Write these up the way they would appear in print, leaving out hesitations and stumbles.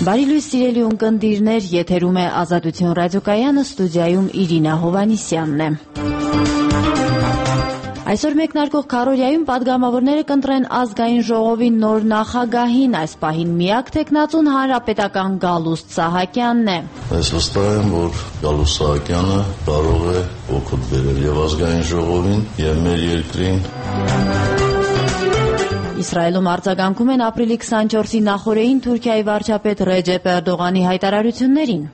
Բարի լույս սիրելի ունկնդիրներ, եթերում է Ազատություն ռադիոկայանը, ստուդիայում Իրինա Հովանիսյանն է։ Այսօր մեկնարկող քարոզիայում պատգամավորները կընտրեն ազգային ժողովի նոր նախագահին, այս պահին միակ թեկնածուն հանրապետական Գալուստ Սահակյանն է։ Ես վստահ եմ, որ Գալուստ Սահակյանը կարող է օգուտ բերել եւ ազգային ժողովին եւ մեր երկրին։ Իսրայելում արձագանքում են ապրիլի 24-ի նախօրեին Թուրքիայի վարչապետ Ռեջեփ Էրդողանի հայտարարություններին։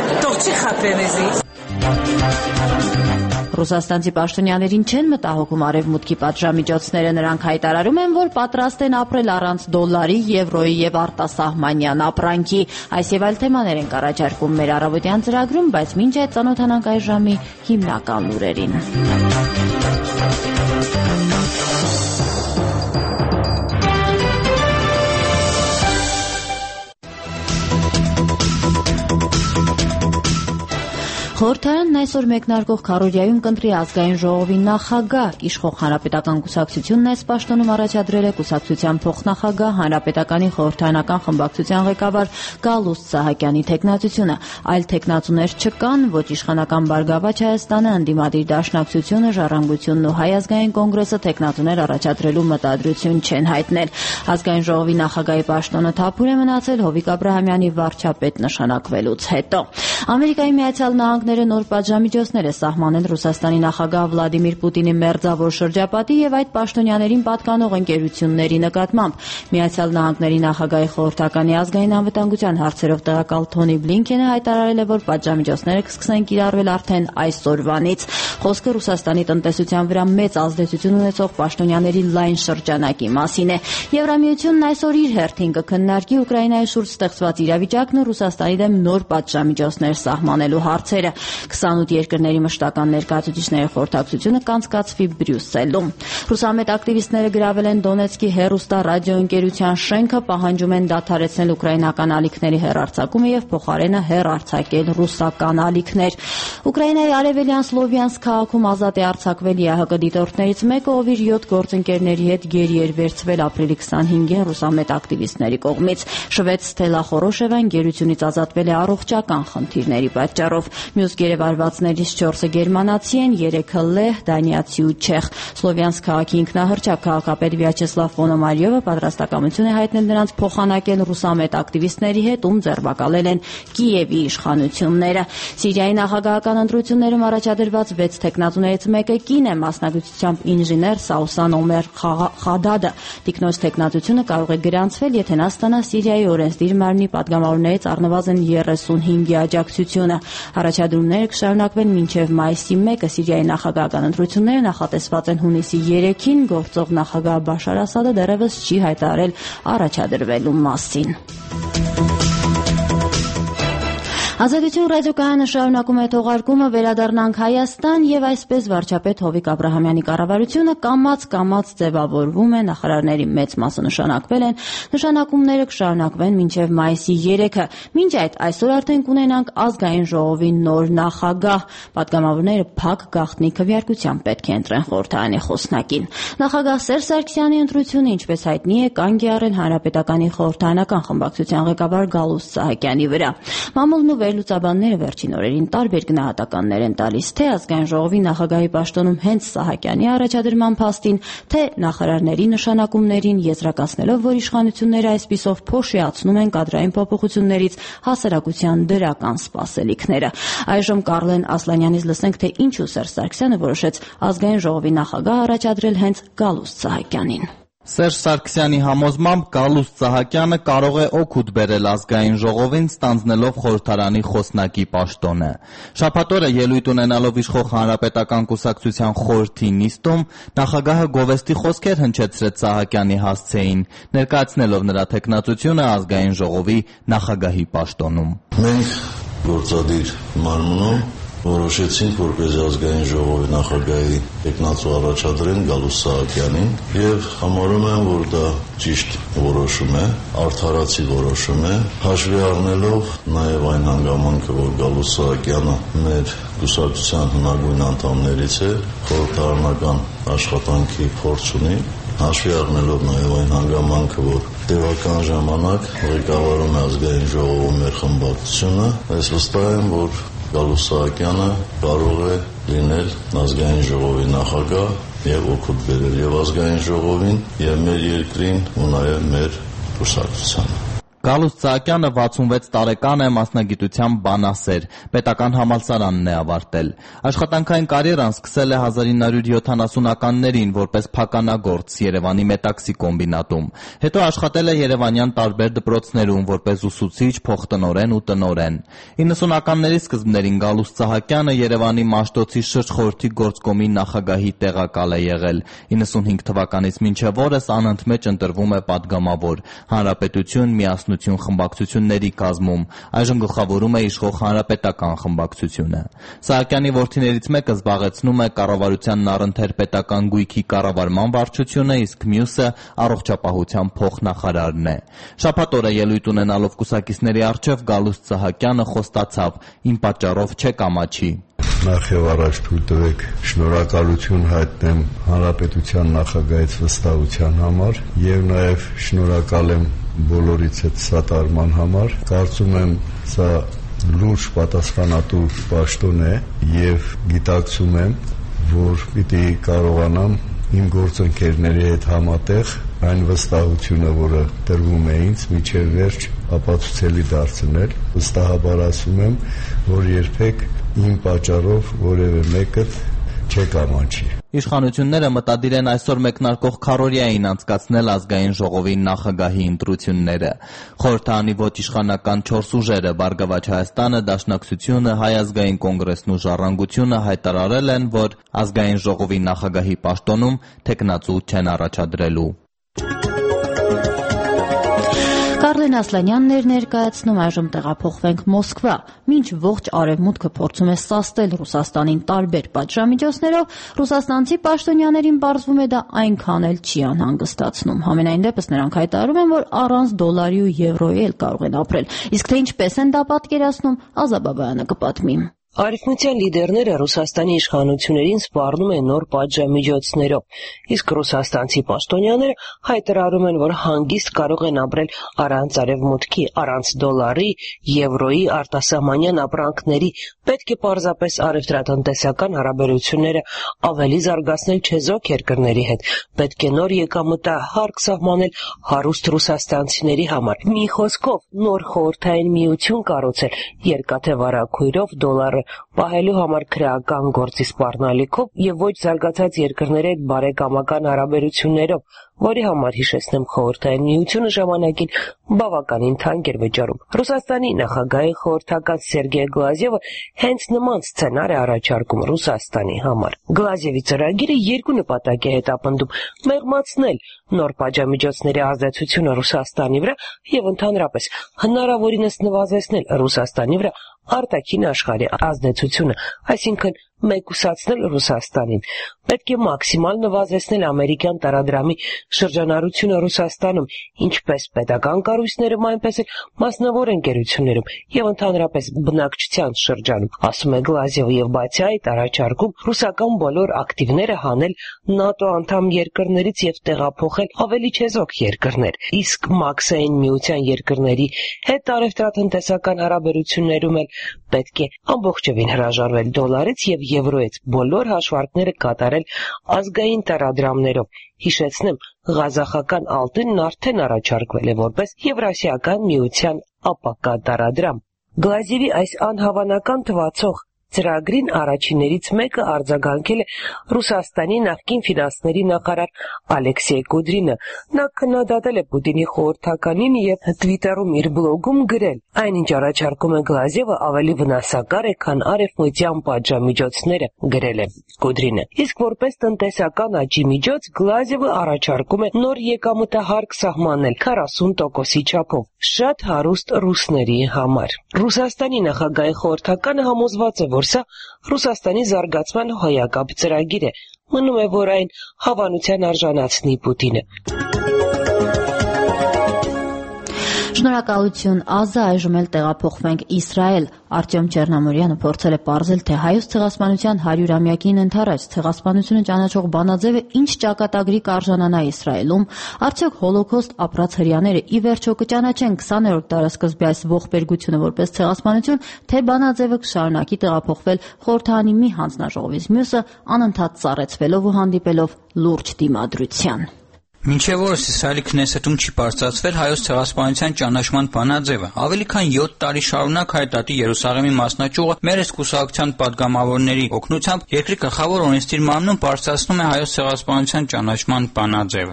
Ռուսաստանցի պաշտոնյաներին չեն մտահոգում արևմուտքի պատժամիջոցները, նրանք հայտարարում են, որ պատրաստ են ապրել առանց դոլարի, եվրոյի եւ արտասահմանյան ապրանքի։ Այս եւ այլ թեմաներ ենք առաջարկում մեր առավոտյան ծրագրում, բայց մինչ այդ ծանոթանանք այս ժամի հիմնական լուրերին։ Խորհրդարանն այսօր մեկնարկող քարոզիայում կընտրի ազգային ժողովի նախագահ, իշխող հանրապետական կուսակցությունն այս պաշտոնում առաջադրել է կուսակցության փոխնախագահ, հանրապետականի խորհրդարանական խմբակցության ղեկավար Գալուստ Սահակյանի թեկնածությունը։ Այլ թեկնածուներ չկան, ոչ իշխանական Բարգավաճ Հայաստանը, Ընդդիմադիր Դաշնակցությունը, Ժառանգությունն ու Հայ ազգային կոնգրեսը թեկնածուներ առաջադրելու մտադրություն չեն հայտնել։ Ազգային ժողովի նախագահի պաշտոնը թափուր է մնացել Հովիկ Աբրահամյանի վարչապետ նշանակվելուց հետո։ Ամերիկայի Միացյալ Նահանգները նոր պատժամիջոցներ է սահմանել Ռուսաստանի նախագահ Վլադիմիր Պուտինի մերձավոր շրջապատի եւ այդ պաշտոնյաներին պատկանող ընկերությունների նկատմամբ։ Միացյալ Նահանգների նախագահի խորհրդականի ազգային անվտանգության հարցերով տեղակալ Թոնի Բլինքենը հայտարարել է, որ պատժամիջոցները կսկսեն կիրառվել արդեն այսօրվանից։ Խոսքը Ռուսաստանի տնտեսության վրա մեծ ազդեցություն ունեցող պաշտոնյաների լայն շրջանակի մասին է։ Եվրամիությունն այսօր իր հերթին կքննարկի Ուկրաինայի շուրջ ստեղծված իրավիճակն ու Ռուսաստանի դեմ նոր պատժամիջոցներ սահմանելու հարցերը։ 28 երկրների մշտական ներկայացուցիչների խորհրդակցությունը կանցկացվի Բրյուսելում։ Ռուսամետ ակտիվիստները գրավել են Դոնեցկի հեռուստա ռադիոընկերության շենքը, պահանջում են դադարեցնել ուկրաինական ալիքների հեռարձակումը եւ փոխարենը հեռարձակել ռուսական ալիքներ։ Ուկրաինայի արևելյան Սլովյանսկ քաղաքում ազատ է արձակվել ՀՀԿ դիտորդներից մեկը, ով իր 7 գործընկերների հետ գերի էր վերցվել ապրիլի 25-ին ռուսամետ ակտիվիստների կողմից։ Շվեդ Ստելա Խորոշևան գերությունից ազատվել է առողջական խնդիրների պատճառով։ Մյուս գերեվարվածներից 4-ը գերմանացի են, 3-ը լեհ, դանիացի ու չեխ։ Սլովյանսկ քաղաքի ինքնահռչակ քաղաքապետ Վյաչեսլավ Պոնոմարյովը պատրաստակամություն է հայտնել նրանց փոխանակել ռուսամետ ակտիվիստների հետ, ում ձերբակալել են Կիևի իշխանությունները։ Սիրիայի նախագահական ընտրություններում առաջադրված 6 թեկնածուներից մեկը կին է, մասնագիտությամբ ինժեներ Սաուսան Օմեր Խադադը։ Տիկնոջ թեկնածությունը կարող է գրանցվել, եթե նա ստանա Սիրիայի օրենսդիր մարմնի պատգամավորներից առնվազն 35-ի աջակցությունը։ Առաջադրումները կշարունակվեն մինչև մայիսի 1-ը։ Սիրիայի նախագահական ընտրությունները նախատեսված են հունիսի 3-ին, գործող նախագահ Բաշար Ասադը դեռևս չի հայտարարել առաջադրվելու մասին։ Ազատություն ռադիոկայանը շարունակում է թողարկումը, վերադառնանք Հայաստան եւ այսպես վարչապետ Հովիկ Աբրահամյանի կառավարությունը կամաց ձևավորվում է, նախարարների մեծ մասը նշանակվել են, նշանակումները կշարունակվեն մինչև մայիսի 3-ը։ Մինչ այդ այսօր արդեն կունենանք ազգային ժողովի նոր նախագահ։ Պատգամավորները փակ գաղտնի քվեարկությամբ պետք է ընտրեն խորհրդարանի խոսնակին։ Նախագահ Սերժ Սարգսյանի ընտրությունը, ինչպես հայտնի է, կանգ է առել հանրապետականի խորհրդարանական խմբակցության ղեկավար Գալուստ Սահակյանի վրա։ Մամուլն ու վերլուծաբանները վերջին օրերին տարբեր գնահատականներ են տալիս, թե ազգային ժողովի նախագահի պաշտոնում հենց Սահակյանի առաջադրման փաստին, թե նախարարների նշանակումներին, եզրակացնելով, որ իշխանությունները այսպիսով փոշիացնում են կադրային փոփոխություններից հասարակության դրական սպասելիքները։ Այժմ Կարլեն Ասլանյանից լսենք, թե ինչու Սերժ Սարգսյանը որոշեց ազգային ժողովի նախագահ առաջադրել հենց Գալուստ Սահակյանին։ Սերժ Սարգսյանի համոզմամբ Գալուստ Սահակյանը կարող է օգուտ բերել ազգային ժողովին, ստանձնելով խորհրդարանի խոսնակի պաշտոնը։ Շաբաթ օրը ելույթ ունենալով իշխող հանրապետական կուսակցության խորհրդի նիստում, նախագահը գովեստի խոսքեր հնչեցրեց Սահակյանի հասցեին, ներկայացնելով նրա թեկնածությունը ազգային ժողովի նախագահի պաշտոնում։ Մենք գործադիր մարմնում որոշեցինք, որպես ազգային ժողովի նախագահի տեխնացու առաջադրեն Գալուստ Սահակյանին եւ համարում եմ, որ դա ճիշտ որոշում է, արդարացի որոշում է, հաշվի առնելով նաեւ այն հանգամանքը, որ Գալուստ Սահակյանը մեր կուսակցության հնագույն անդամներից է, խորհրդարանական աշխատանքի փորձ ունի, Հաշվի առնելով նաև այն հանգամանքը, որ տևական ժամանակ ղեկավարում է ազգային ժողովում մեր խմբակցությունը, ես վստահ եմ, որ Գալուստ Սահակյանը կարող է լինել ազգային ժողովի նախագահ եւ օգուտ բերել եւ ազգային ժողովին եւ մեր երկրին ու նաեւ մեր կուսակցությանը։ Գալուստ Սահակյանը 66 տարեկան է, մասնագիտությամբ բանասեր, պետական համալսարանն է ավարտել։ Աշխատանքային կարիերան սկսել է 1970-ականներին որպես փականագործ Երևանի Մետաքսի կոմբինատում։ Հետո աշխատել է երևանյան տարբեր դպրոցներում որպես ուսուցիչ, փոխտնօրեն ու տնօրեն։ 90-ականների սկզբներին Գալուստ Սահակյանը Երևանի Մաշտոցի շրջխորհրդի գործկոմի նախագահի տեղակալ է եղել։ 95 թվականից մինչև օրս անընդմեջ ընտրվում է падգամավոր, Հանրապետություն միասնություն խմբակցությունների կազմում, այժմ գլխավորում է իշխող Հանրապետական խմբակցությունը։ Սահակյանի որդիներից մեկը զբաղեցնում է կառավարությանն առընթեր պետական գույքի կառավարման վարչությունը, իսկ մյուսը առողջապահության փոխնախարարն է։ Շաբաթ օրը ելույթ ունենալով կուսակիցների առջև Գալուստ Սահակյանը խոստացավ. «Իմ պատճառով չեք ամաչի»։ Նախ եւ առաջ թույլ տվեք շնորհակալություն հայտնեմ Հանրապետության նախագահից վստահության համար եւ նաեւ շնորհակալ եմ բոլորից այդ սատարման համար։ Կարծում եմ սա լուրջ պատասխանատու պաշտոն է եւ գիտակցում եմ, որ պիտի կարողանամ իմ գործընկերների հետ համատեղ այն վստահությունը, որը տրվում է ինձ, միջև վերջ ապացուցելի դարձնել։ Վստահաբար ասում եմ, որ երբեք իմ պատճառով որևէ մեկը չեք ամաչի։ Իշխանությունները մտադիր են այսօր մեկնարկող քառօրյային անցկացնել ազգային ժողովի նախագահի ընտրությունները։ Խորհրդարանի ոչ իշխանական 4 ուժերը՝ Բարգավաճ Հայաստանը, Դաշնակցությունը, Հայ ազգային կոնգրեսն ու Ժառանգությունը հայտարարել են, որ ազգային ժողովի նախագահի պաշտոնում թեկնածու չեն առաջադրելու։ Կարլեն Ասլանյանն էր ներկայացնում, այժմ տեղափոխվենք Մոսկվա։ Մինչ ողջ արևմուտքը փորձում է սաստել Ռուսաստանին տարբեր պատժամիջոցներով, ռուսաստանցի պաշտոնյաներին պարզվում է դա այնքան էլ չի անհանգստացնում։ Համենայն դեպս նրանք հայտարարում են, որ առանց դոլարի ու եվրոյի էլ կարող են ապրել։ Իսկ թե ինչպես են դա պատկերացնում, Ազա Բաբայանը կպատմի։ Արևմտյան լիդերները Ռուսաստանի իշխանություններին սպառնում են նոր պատժամիջոցներով, իսկ ռուսաստանցի պաշտոնյաները հայտարարում են, որ հանգիստ կարող են ապրել առանց արևմուտքի, առանց դոլարի, եվրոյի, արտասահմանյան ապրանքների, պետք է պարզապես առևտրատնտեսական հարաբերությունները ավելի զարգացնել չեզոք երկրների հետ, պետք է նոր եկամտահարկ սահմանել հարուստ ռուսաստանցիների համար։ Մի խոսքով, նոր խորհրդային միություն կառուցել, երկաթե վարագույրով դոլարը պահելու համար քրեական գործի սպառնալիքով եւ ոչ զարգացած երկրների հետ բարեկամական հարաբերություններով, որի համար հիշեցնեմ խորհրդային միությունը ժամանակին բավականին թանկ էր վճարում։ Ռուսաստանի նախագահի խորհրդական Սերգեյ Գլազևը հենց նման սցենար է առաջարկում Ռուսաստանի համար։ Գլազևի ծրագիրը երկու նպատակ է հետապնդում՝ մեղմացնել նոր պատժամիջոցների ազդեցությունը Ռուսաստանի վրա եւ ընդհանրապես հնարավորինս նվազեցնել Ռուսաստանի վրա արտաքին աշխարհի ազդեցությունը, այսինքն մեկուսացնել Ռուսաստանին։ Պետք է մաքսիմալ նվազեցնել ամերիկյան տարադրամի շրջանառությունը Ռուսաստանում, ինչպես պետական կառույցներում, այնպես էլ մասնավոր ընկերություններում եւ ընդհանրապես բնակչության շրջանում, ասում է Գլազևը, եւ բացի այդ առաջարկում ռուսական բոլոր ակտիվները հանել ՆԱՏՕ անդամ երկրներից եւ տեղափոխել ավելի չեզոք երկրներ, իսկ Մաքսային միության երկրների հետ առևտրատնտեսական հարաբերություններում էլ պետք է ամբողջովին հրաժարվել դոլարից եւ եվրոյից, բոլոր հաշվարկները կատարել ազգային տարադրամներով։ Հիշեցնեմ, ղազախական ալտինն արդեն առաջարկվել է որպես Եվրասիական միության ապակա տարադրամ։ Գլազևի այս անհավանական թվացող ծրագրին առաջիններից մեկը արձագանքել է Ռուսաստանի նախկին ֆինանսների նախարար Ալեքսեյ Կուդրինը։ Նա քննադատել է Պուտինի խորհրդականին եւ Twitter-ում իր բլոգում գրել. «Այնինչ առաջարկում է Գլազևը ավելի վնասակար է, քան արևմտյան պատժամիջոցները», գրել է Կուդրինը։ Իսկ որպես տնտեսական աճի միջոց Գլազևը առաջարկում է նոր եկամտահարկ սահմանել 40%-ի չափով շատ հարուստ ռուսների համար։ Ռուսաստանի նախագահի խորհրդականը համոզված է, որ սա Ռուսաստանի զարգացման հոյակապ ծրագիր է։ Մնում է, որ այն հավանության արժանացնի Պուտինը։ Շնորհակալություն, Ազա, այժմ էլ տեղափոխվենք Իսրայել։ Արտյոմ Չեռնամորյանը փորձել է պարզել, թե հայոց ցեղասպանության 100-ամյակին ընթരാճ ցեղասպանությունը ճանաչող բանաձևը ինչ ճակատագրի կարժանանա Իսրայելում, արդյոք հոլոքոստ ապրած հրեաները ի վերջո կճանաչեն 20-րդ դարասկզբի այս ողբերգությունը որպես ցեղասպանություն, թե բանաձևը կշարունակի տեղափոխվել խորհրդանի մի հանձնաժողովից մյուսը, անընդհատ ծառեցվելով ու հանդիպելով լուրջ դիմադրության։ Մինչև օրս Իսրայելի քնեսետում չի բարձրացվել հայոց ցեղասպանության ճանաչման բանաձևը։ Ավելի քան 7 տարի շարունակ Հայդատի Երուսաղեմի մասնաճյուղը մեր կուսակցության падգամավորների օգնությամբ երկրի գլխավոր օրենսդիր մարմնում բարձրացնում է հայոց ցեղասպանության ճանաչման բանաձևը։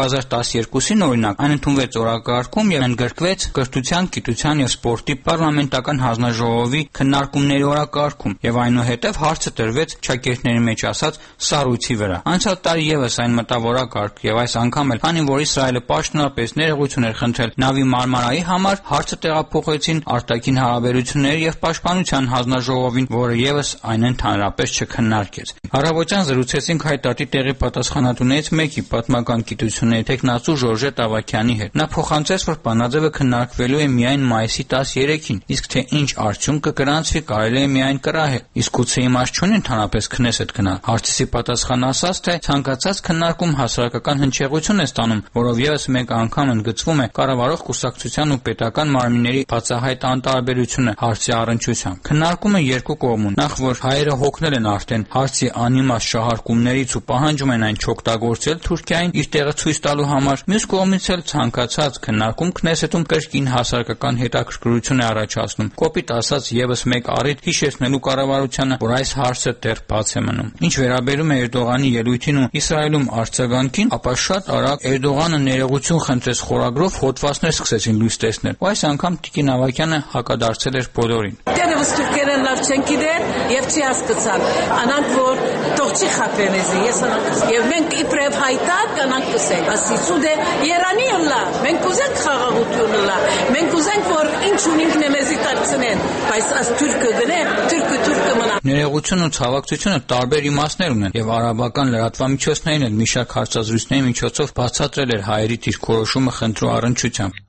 2012-ին օրինակ այն ընդունվեց օրակարգում եւ ընդգրկվեց Կրթության, Գիտության եւ Սպորտի պարլամենտական հանձնաժողովի քննարկումների օրակարգում եւ այնուհետեւ հարցը տրվեց ճակերտների մեջ ասած սառույցի վրա։ Անցյալ տարի եւս այն մտավ օրակարգ եւ այս անգամ էլ, քանի որ Իսրայելը պաշտոնապես ներողություն էր խնդրել Նավի Մարմարայի համար, հարցը տեղափոխեցին արտաքին հարաբերությունների եւ պաշտպանության հանձնաժողովին, որը եւս այն ընդհանրապես չքննարկեց։ Առավոտյան զրուցեցինք Հայդատի տեղի պատասխանատուներից մեկի, պատմական գիտությունների տեխնացու Ժորժետ Ավագյանի հետ։ Նա փոխանցեց, որ բանաձևը քննարկվելու է միայն մայիսի 13-ին, իսկ թե ինչ արդյունք կգրանցվի, կարելի է միայն կռահել։ Իսկ գուցե իմաստ չունի ընդհանրապես քնեսետ գնալ։ Հարցի պատասխան ասաց, թե ցանկացած քննարկում հասարակական հնչեղություն է ստանում, որով եւս մեկ անգամ ընդգծվում է կառավարող կուսակցության ու պետական մարմինների բացահայտ անտարբերությունը հարցի առնչությամբ։ Քննարկումը երկու կողմում։ Նախ որ հայերը հոգնել են արդեն հարցի անիմաստ շահարկումներից ու պահանջում են այն չօգտագործել Թուրքիային իր տեղը ցույց տալու համար, մյուս կողմից էլ ցանկացած քննարկում քնեսետում կրկին հասարակական հետաքրքրություն է առաջացնում։ Կոպիտ ասած եւս մեկ առիթ հիշեցնելու կառավարությանը, որ այս հարցը դեռ բաց է մնում։ Ինչ վերաբերում է Էրդողանի ելույթին ու Իսրայելում արձագանքին, ապա շատ արագ Էրդողանը ներողություն խնդրեց խորագրով հոդվածներ սկսեցին լույս տեսնել։ Ու այս անգամ Տիկին Ավագյանը հակադարձել էր բոլորին։ Դերևս թուրքերեն լավ չեն գիտեն եւ չի հասկացան։ Անանք որ թող չի խափեն էզի, ես անանք։ Եվ մենք իբրև Հայդատ կանանք կսենք, ասի սուդե Երանի լա, մենք կուզենք խաղաղություն լա։ Մենք կուզենք որ ինչ ունենք նեմեզի դարձնեն, բայց աս թուրքը գնե, թուրքը մնա։ Ներողությունն ու ցավակցությունը տարբեր իմաստներ ունեն եւ արաբական լրատվամիջոցներին էլ մի շարք հարցազրույցների միջոցով բացատրել էր հայերի դիրքորոշումը խնդրու առնչությամբ։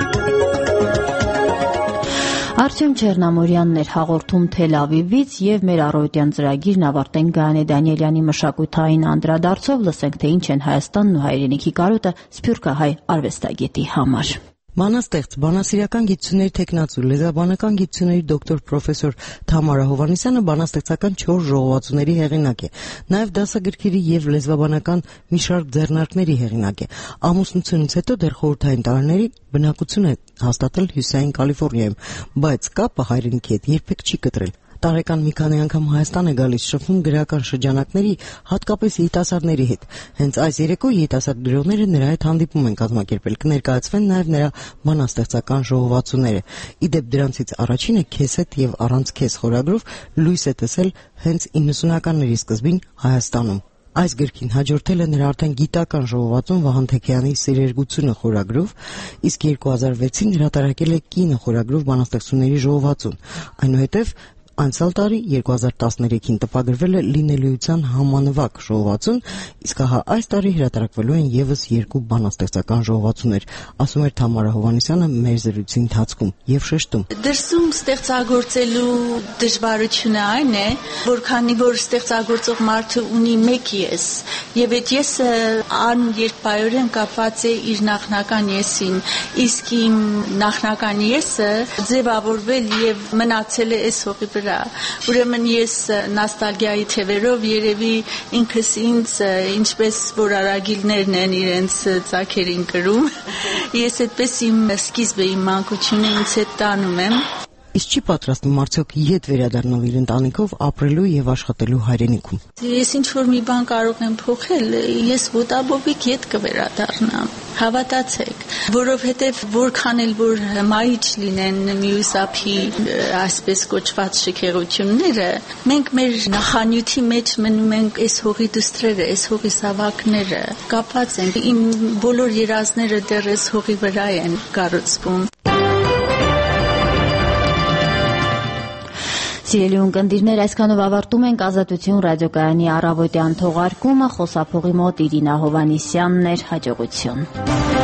Արտյոմ Չեռնամորյանն էր հաղորդում Թել Ավիվից եւ մեր առօրյական ծրագիրն ավարտենք Գայանե Դանիելյանի մշակութային անդրադարձով, լսենք թե ինչ են Հայաստանն ու հայրենիքի կարոտը սփյուռքահայ արվեստագետի համար։ Բանաստեղծ, բանասիրական գիտությունների տեխնացու, լեզվաբանական գիտությունների դոկտոր պրոֆեսոր Թամարա Հովհաննիսյանը բանաստեղծական 4 ժողովածուների հեղինակ է, նաև դասագրքերի եւ լեզվաբանական մի շարք ձեռնարկների հեղինակ է։ Ամուսնությունից հետո դեռ խորհրդային տարիների բնակություն է հաստատել Հյուսիսային Կալիֆոռնիայում, բայց կապը հայրենիքի հետ երբեք չի կտրել։ Տարեկան մի քանի անգամ Հայաստան է գալիս, շփվում գրական շրջանակների, հատկապես երիտասարդների հետ։ Հենց այս երեկո երիտասարդ գրողները նրա հետ հանդիպում են կազմակերպել, կներկայացվեն նաև նրա բանաստեղծական ժողովածուները։ Իդեպ դրանցից առաջինը «Քեզ հետ եւ առանց քեզ» խորագրով լույս է տեսել հենց 90-ականների սկզբին Հայաստանում։ Այս գրքին հաջորդել է նրա արդեն գիտական ժողովածուն Վահան Թեքեյանի «Սիրերգությունը» խորագրով, իսկ 2006-ին հրատարակել է «Կինը» խորագրով բանաստեղծությունների ժողովածուն։ Այնուհետև անցյալ տարի 2013-ին տպագրվել է «Լինելիության համանվագ» ժողովածուն, իսկ ահա այս տարի հրատարակվելու են եւս 2 բանաստեղծական ժողովածուներ, ասում էր Թամարա Հովհաննիսյանը մեր զրույցի ընթացքում եւ շեշտում. Դրսում ստեղծագործելու դժվարությունը այն է, որ քանի որ ստեղծագործող մարդը ունի մեկ ես, եւ այդ եսը աներկայորեն կապված է իր նախնական եսին, իսկ իմ նախնական եսը ձևավորվել եւ մնացել է այս հողի վրա։ Ուրեմն ես նոստալգիայի թևերով երևի ինքս ինձ ինչպես որ արագիլներն են իրենց ծագերին կրում, ես այդպես իմ սկիզբը, իմ մանկությունը ինձ հետ տանում եմ։ Իսկ չի պատրաստվում արդյոք ետ վերադառնալ իր ընտանիքով ապրելու եւ աշխատելու հայրենիքում։ Ես ինչ որ մի բան կարող եմ փոխել, ես ոտաբոբիկ ետ կվերադառնամ։ Հավատացեք, որովհետեւ որքան էլ որ հմայիչ լինեն մյուսափի այսպես կոչված շքեղությունները, մենք մեր նախանյութի մեջ մնում ենք այս հողի դուստրերը, այս հողի սավակները, կապված ենք։ Իմ բոլոր երազները դեռ այս հողի վրա են կառուցվում։ Սիրելի ունկնդիրներ, այսքանով ավարտում ենք Ազատություն ռադիոկայանի առավոտյան թողարկումը, խոսափողի մոտ Իրինա Հովհաննիսյանն էր, հաջողություն։